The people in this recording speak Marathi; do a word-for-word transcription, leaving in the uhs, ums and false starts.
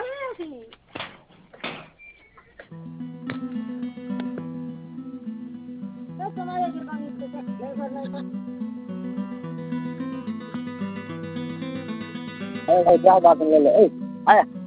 Ê, ê, ra bà con lên lại. Ê, ai à?